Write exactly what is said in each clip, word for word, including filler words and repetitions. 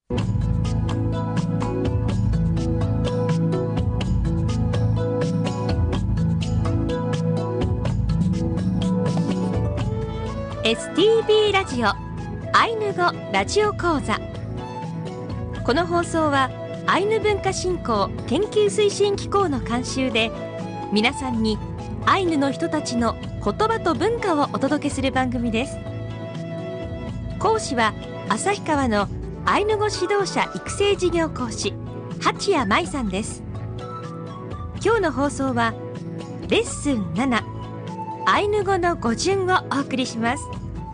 エスティービー ラジオアイヌ語ラジオ講座。この放送はアイヌ文化振興研究推進機構の監修で、皆さんにアイヌの人たちの言葉と文化をお届けする番組です。講師は旭川のアイヌ語指導者育成事業講師八谷舞さんです。今日の放送はレッスンなな、アイヌ語の語順をお送りします。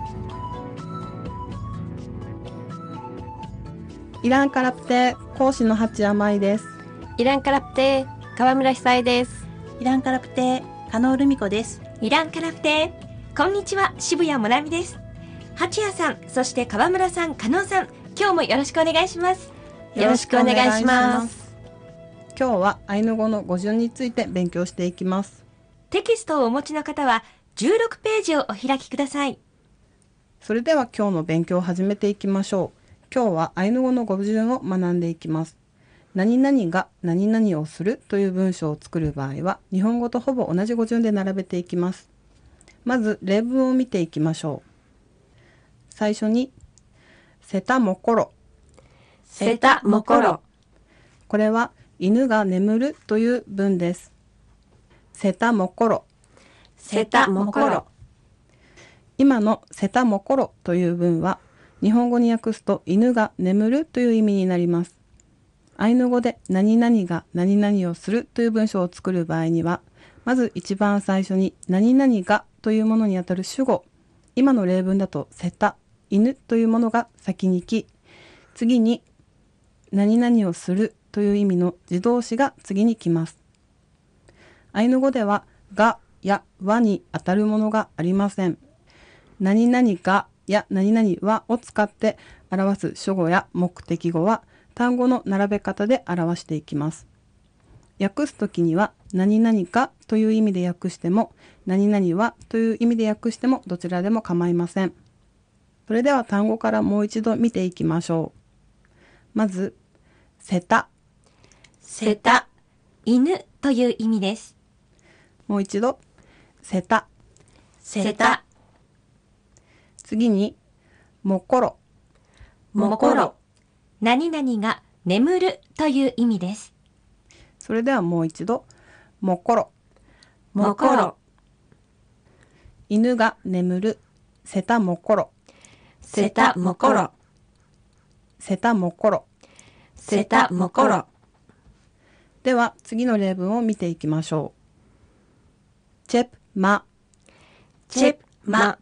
イランカラプテ講師の八谷舞です。 イランカラプテ川村久恵です。 イランカラプテ加納留美子です。 イランカラプテこんにちは、渋谷もなみです。八谷さん、そして川村さん、加納さん、今日もよろしくお願いします。 よろしくお願いします。 今日はアイヌ語の語順について勉強していきます。 テキストをお持ちの方はじゅうろくページをお開きください。 それでは今日の勉強を始めていきましょう。今日はアイヌ語の語順を学んでいきます。何々が何々をするという文章を作る場合は、日本語とほぼ同じ語順で並べていきます。まず例文を見ていきましょう。最初にせたもころ、 せたもころ。 これは犬が眠るという文です。せたもころ、 せたもころ。 今のせたもころという文は日本語に訳すと犬が眠るという意味になります。アイヌ語で何々が何々をするという文章を作る場合には、まず一番最初に何々がというものにあたる主語、今の例文だとせた、犬というものが先に来、次に何々をするという意味の自動詞が次に来ます。アイヌ語ではがやわにあたるものがありません。何々がや何々はを使って表す主語や目的語は単語の並べ方で表していきます。訳すときには何々かという意味で訳しても、何々はという意味で訳してもどちらでも構いません。それでは単語からもう一度見ていきましょう。まずせた、 せた、犬という意味です。 もう一度せた、 せた。 次にもころ、 もころ、何々が眠るという意味です。 それではもう一度もころ、 もころ、 犬が眠る、せたもころ、 せたもころ、 せたもころ。 せたもころ。 では次の例文を見ていきましょう。チェプマ、 チェプマ。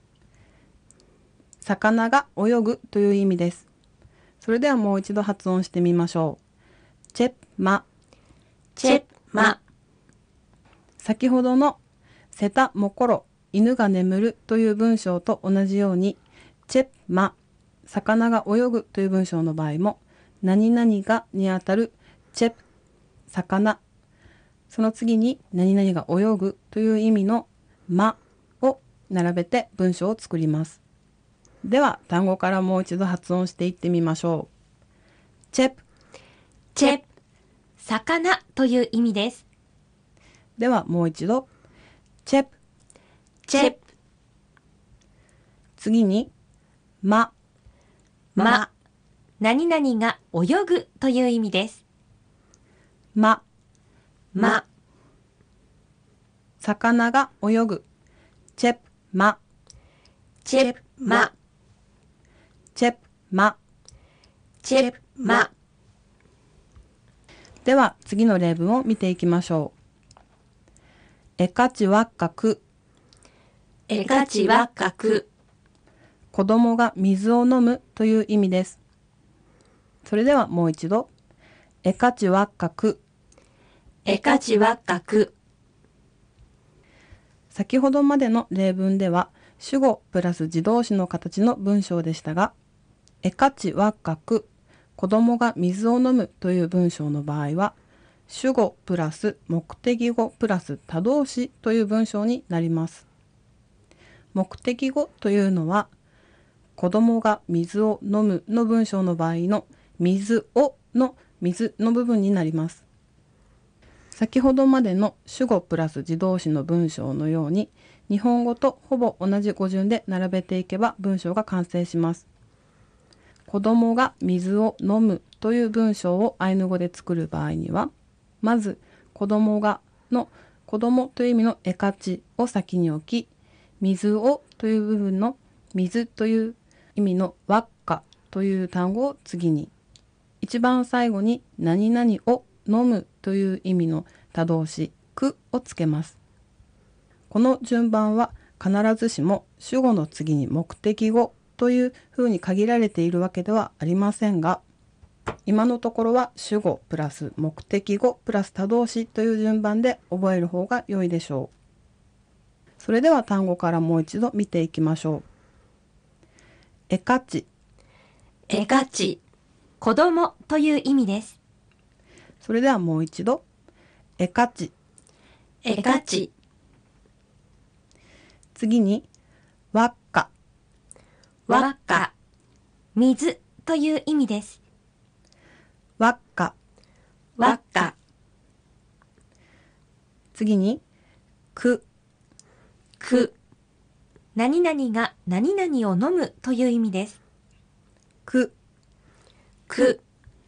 魚が泳ぐという意味です。それではもう一度発音してみましょう。チェプマ、 チェプマ。 先ほどのせたもころ、犬が眠るという文章と同じように、チェプマ、魚が泳ぐという文章の場合も、何々がにあたるチェプ、魚、その次に何々が泳ぐという意味のまを並べて文章を作ります。では単語からもう一度発音していってみましょう。チェプ、 チェプ、魚という意味です。 ではもう一度チェプ、 チェプ、 次にま、 ま、何々が泳ぐという意味です。 ま、 ま、 魚が泳ぐ、チェプマ、 チェプマ、 チェプマ。 チェプマ。 では次の例文を見ていきましょう。えかちわっかく、 えかちわっかく。 子供が水を飲むという意味です。それではもう一度。えかちわっかく。 えかちわっかく。 先ほどまでの例文では主語プラス自動詞の形の文章でしたが、えかちわっかく、子供が水を飲むという文章の場合は、主語プラス目的語プラス他動詞という文章になります。目的語というのは、子供が水を飲むの文章の場合の水をの水の部分になります。先ほどまでの主語プラス自動詞の文章のように日本語とほぼ同じ語順で並べていけば文章が完成します。子供が水を飲むという文章をアイヌ語で作る場合には、まず子供がの子供という意味のエカチを先に置き、水をという部分の水という意味のワッカという単語を次に、一番最後に何々を飲むという意味の他動詞くをつけます。この順番は必ずしも主語の次に目的語というふうに限られているわけではありませんが、今のところは主語プラス目的語プラス他動詞という順番で覚える方が良いでしょう。それでは単語からもう一度見ていきましょう。エカチ、 エカチ、 子供という意味です。 それではもう一度。エカチ。 エカチ、 次に、ワッカ。 ワッカ、 水という意味です。 ワッカ。 ワッカ、 次に、ク。 ク、 何々が何々を飲むという意味です。 ク。 ク、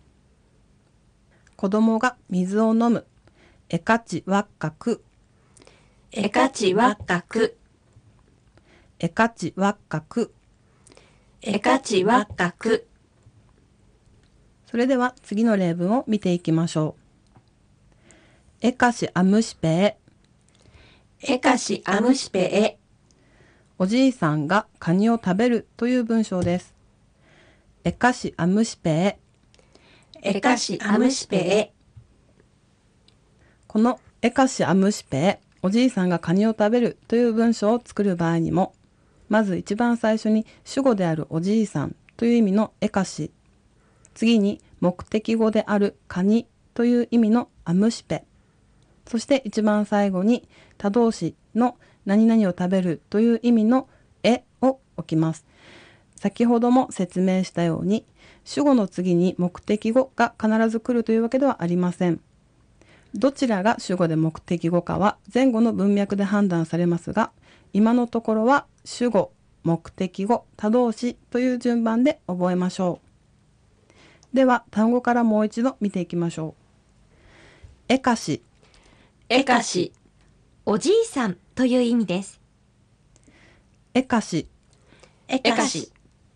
子供が水を飲む。エカチワッカク。 エカチワッカク、 エカチワッカク。 エカチワッカク。 それでは次の例文を見ていきましょう。エカシアムシペエカシアムシペエ、 おじいさんがカニを食べるという文章です。エカシアムシペエカシアムシペエ、 このエカシアムシペおじいさんがカニを食べるという文章を作る場合にも、まず一番最初に主語であるおじいさんという意味のエカシ、次に目的語であるカニという意味のアムシペ、そして一番最後に他動詞の何々を食べるという意味のえを置きます。先ほども説明したように、主語の次に目的語が必ず来るというわけではありません。どちらが主語で目的語かは前後の文脈で判断されますが、今のところは主語、目的語、他動詞という順番で覚えましょう。では単語からもう一度見ていきましょう。エカシ、 エカシ、 おじいさんという意味です。 エカシ、 エカシ、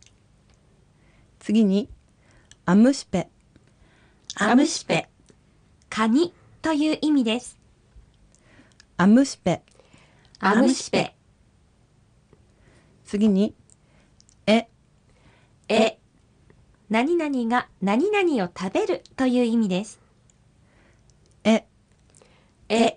次にアムシペ、 アムシペ、 カニという意味です。 アムシペ、 アムシペ、 次にエ、 エ、 何々が何々を食べるという意味です。 エ、 エ、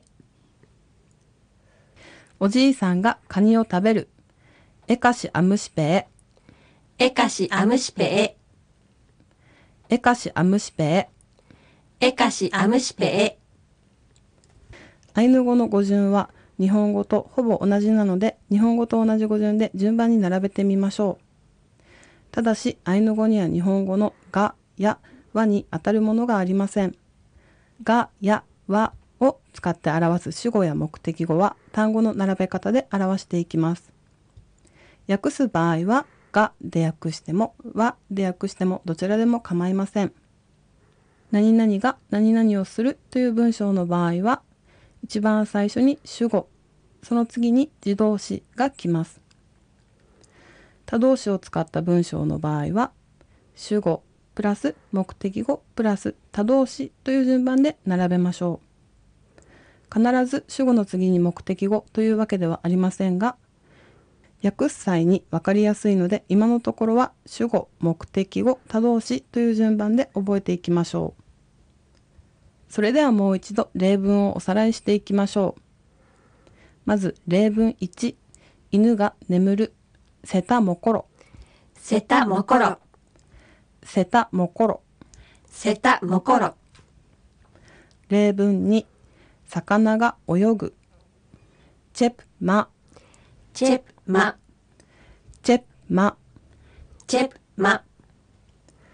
おじいさんがカニを食べる。エカシアムシペエ、 エカシアムシペエ、 エカシアムシペエ。 エカシアムシペエ。 アイヌ語の語順は日本語とほぼ同じなので、日本語と同じ語順で順番に並べてみましょう。ただし、アイヌ語には日本語のがやわに当たるものがありません。がやわを使って表す主語や目的語は単語の並べ方で表していきます。訳す場合はがで訳してもわで訳してもどちらでも構いません。何々が何々をするという文章の場合は、一番最初に主語、その次に自動詞が来ます。他動詞を使った文章の場合は、主語プラス目的語プラス他動詞という順番で並べましょう。必ず主語の次に目的語というわけではありませんが、訳す際に分かりやすいので、今のところは主語、目的語、他動詞という順番で覚えていきましょう。それではもう一度例文をおさらいしていきましょう。まず例文いち、犬が眠る、セタモコロ。 セタモコロ、 セタモコロ。 セタモコロ。 例文に、魚が泳ぐ、チェプマ。 チェプマ、 チェプマ。 チェプマ。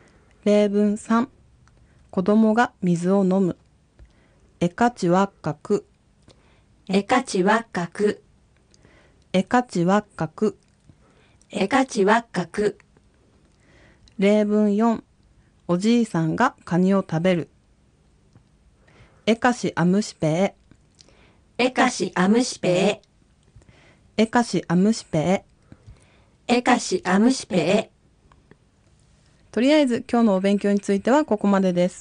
例文さん、子供が水を飲む。えかちわっかく。 えかちわっかく。 えかちわっかく。 えかちわっかく。 例文よん、おじいさんがカニを食べる。えかしあむしぺえ。 えかしあむしぺえ。 えかしあむしぺえ。 えかしあむしぺえ。 とりあえず今日のお勉強についてはここまでです。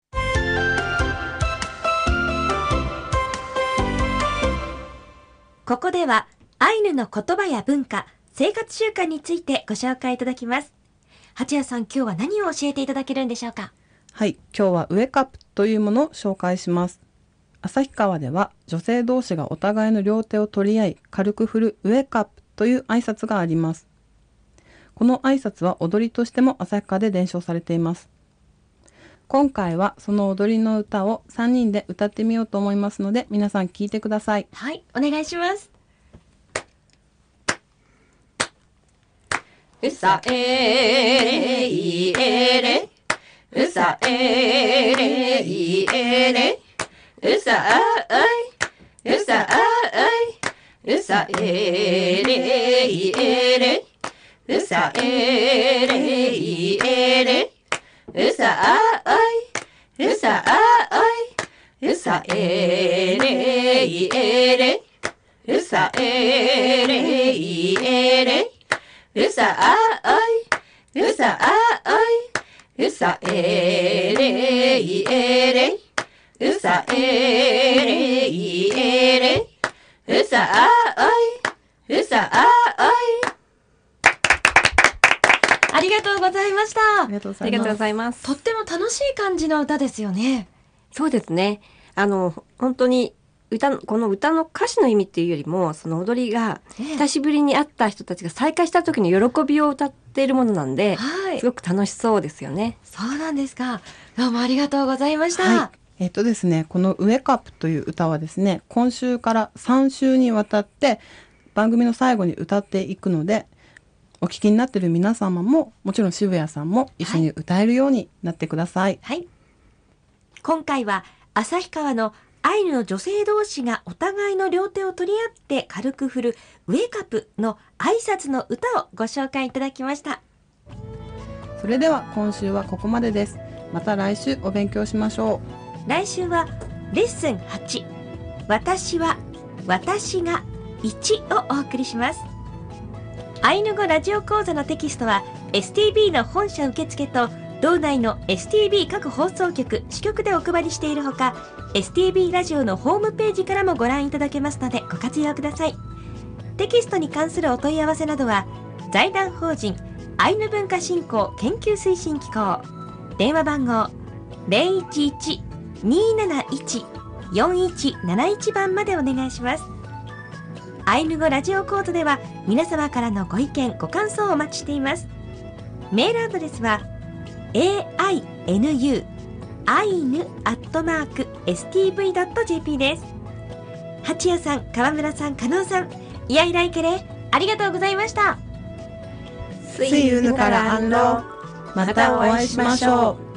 ここではアイヌの言葉や文化、生活習慣についてご紹介いただきます。八谷さん、今日は何を教えていただけるんでしょうか？ はい、今日はウェカップというものを紹介します。旭川では女性同士がお互いの両手を取り合い軽く振るウェカップという挨拶があります。この挨拶は踊りとしても旭川で伝承されています。今回はその踊りの歌をさんにんで歌ってみようと思いますので、皆さん聞いてください。 はい、お願いします。 うさえれいえれ。うさえれいえれ。うさあい。うさあい。うさえれいえれ。うさえれいえれ。うさあい。うさあい。うさえれいえれ。うさえれいえれ。うさあい。うさあい。うさえれいえれ。うさえれいえれ。うさあい。うさあい。 ありがとうございました。 ありがとうございます。 ありがとうございます。 とっても楽しい感じの歌ですよね。 そうですね。あの、本当に歌の、この歌の歌詞の意味っていうよりも、その踊りが、久しぶりに会った人たちが再会した時の喜びを歌っているものなんで、 はい、 すごく楽しそうですよね。 そうなんですか。どうもありがとうございました。 はい、えっとですね、このウェカップという歌はですね、今週からさん週にわたって番組の最後に歌っていくので、お聞きになっている皆様も、もちろん渋谷さんも一緒に歌えるようになってください。 はい。今回は旭川のアイヌの女性同士がお互いの両手を取り合って軽く振るウェイクアップの挨拶の歌をご紹介いただきました。 それでは今週はここまでです。また来週お勉強しましょう。来週はレッスンはち、私は私がいちをお送りします。アイヌ語ラジオ講座のテキストは エスティービー の本社受付と道内の エスティービー 各放送局、支局でお配りしているほか、エスティービー ラジオのホームページからもご覧いただけますのでご活用ください。テキストに関するお問い合わせなどは財団法人アイヌ文化振興研究推進機構、電話番号 ゼロいちいち にーなないち よんいちなないち 番までお願いします。アイヌ語ラジオ講座では皆様からのご意見ご感想をお待ちしています。メールアドレスは エーアイエヌユー アイヌ アットマーク エスティーブイ ドット ジェーピー です。八谷さん、川村さん、加納さん、いやいらいけれありがとうございました。 う。See you からアンロー。またお会いしましょう。